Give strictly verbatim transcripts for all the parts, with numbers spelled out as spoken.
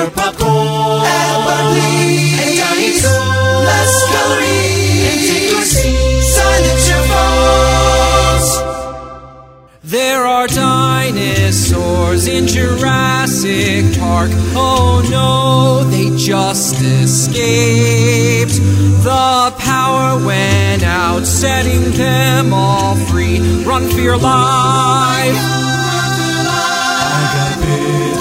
your popcorn. At Barclays and Dice, less calories, and take your seat. Silence your phones. There are dinosaurs in Jurassic Park. Oh no, they just escaped. The power went out, setting them all free. Run for your life. I got bit.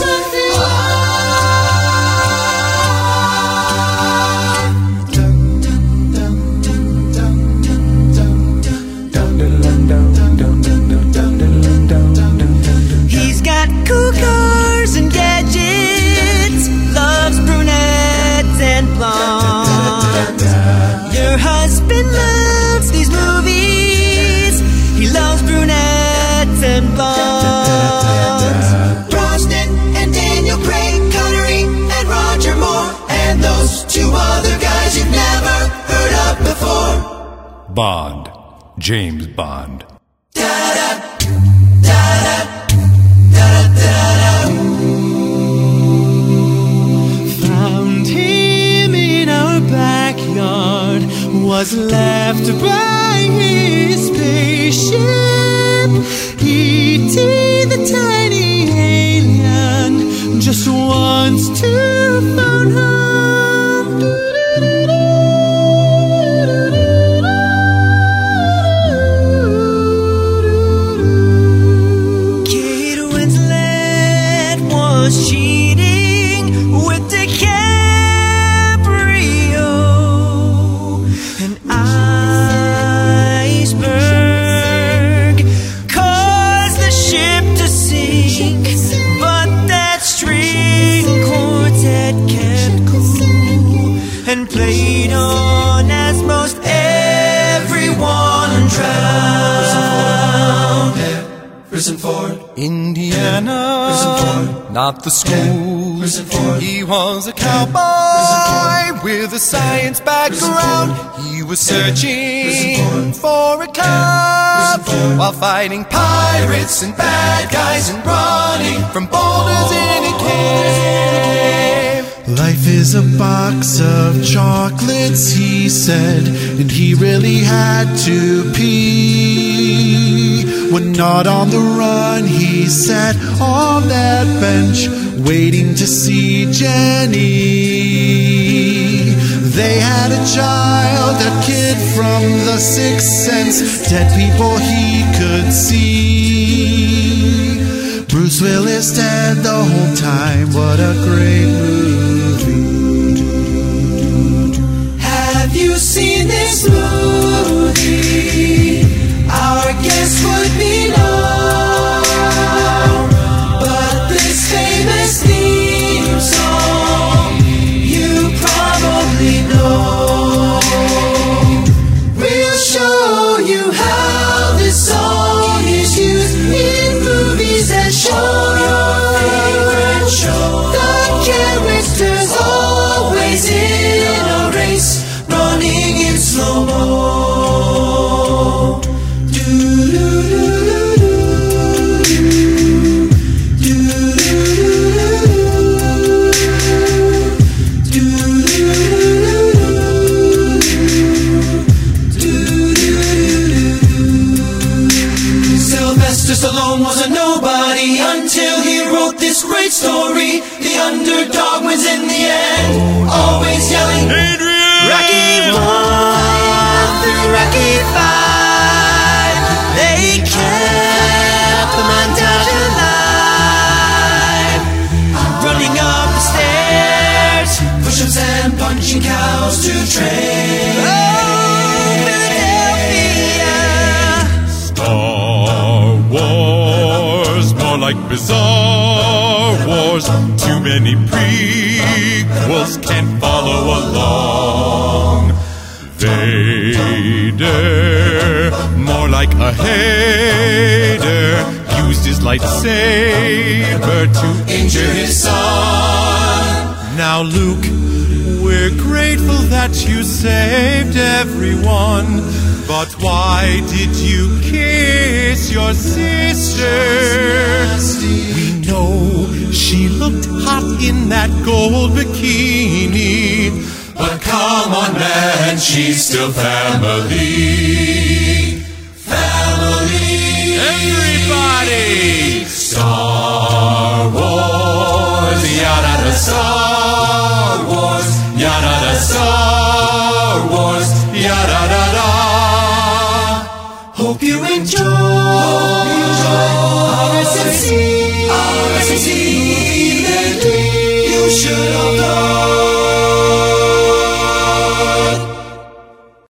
He's got cool cars and gadgets, loves brunettes and blondes. Your husband loves these movies. He loves brunettes and blondes. Brosnan and Daniel Craig, Connery and Roger Moore, and those two other guys you've never heard of before. Bond. James Bond. Found him in our backyard, was left by his spaceship. E T the tiny alien just wants to phone home. Kate Winslet was cheating with DiCaprio. An iceberg caused the ship to sink, but that string quartet kept cool and played on as most everyone drowned. Prison Ford, Indiana, Prison Ford, not the school. Prison Ford, He was a cowboy with a science background. He was searching for a cub while fighting pirates and bad guys and running from boulders in a cave. Life is a box of chocolates, he said, and he really had to pee. When not on the run, he sat on that bench, waiting to see Jenny. They had a child, that kid from The Sixth Sense, dead people he could see. Bruce Willis dead the whole time, what a great movie. have you seen this movie? Our guest would be low, but this famous theme song you probably know. We'll show you how this song is used in movies that show your favorite show. The characters always in a race, running in slow-mo. Stallone was a nobody until he wrote this great story. The underdog wins in the end, always yelling, Adrian! Rocky one through Rocky five, they kept the montage alive. Running up the stairs, push-ups and punching cows to train. Oh, Philadelphia! Star Wars, more like Bizarre Wars. Too many prequels, can't follow along. Vader, more like a hater, used his lightsaber to injure his son. Now Luke, we're grateful that you saved everyone, but why did you kiss your sister? We know She looked hot in that gold bikini. But come on, man, she's still family. Family. Everybody. Star Wars, yada, yada, Star